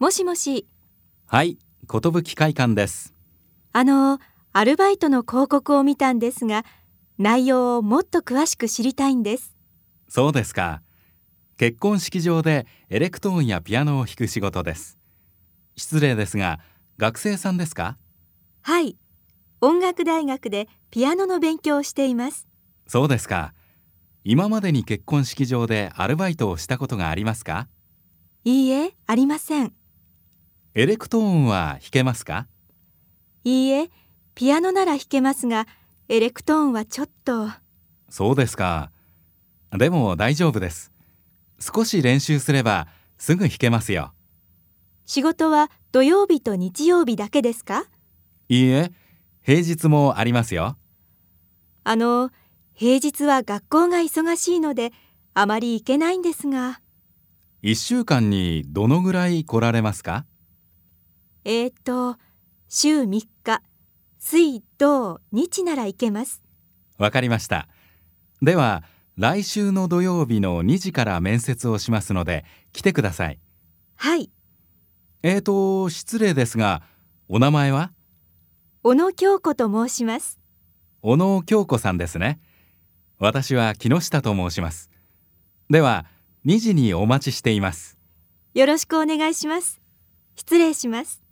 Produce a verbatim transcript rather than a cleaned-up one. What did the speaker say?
もしもし。 はい、寿会館です。 あの、アルバイトの広告を見たんですが、内容をもっと詳しく知りたいんです。 そうですか。結婚式場でエレクトーンやピアノを弾く仕事です。失礼ですが、学生さんですか？ はい、音楽大学でピアノの勉強をしています。 そうですか。今までに結婚式場でアルバイトをしたことがありますか？ いいえ、ありません。 エレクトーンは弾けますか？ いいえ、ピアノなら弾けますが、エレクトーンはちょっと。 そうですか。でも大丈夫です。少し練習すればすぐ弾けますよ。 仕事は土曜日と日曜日だけですか？ いいえ、平日もありますよ。 あの、平日は学校が忙しいので、あまり行けないんですが。 いっしゅうかんにどのぐらい来られますか？ えーと、週みっか、水、土、日なら行けます。 わかりました。では、来週の土曜日のにじから面接をしますので、来てください。 はい、 えーと、失礼ですが、お名前は？ 小野京子と申します。 小野京子さんですね。私は木下と申します。では、にじにお待ちしています。 よろしくお願いします。失礼します。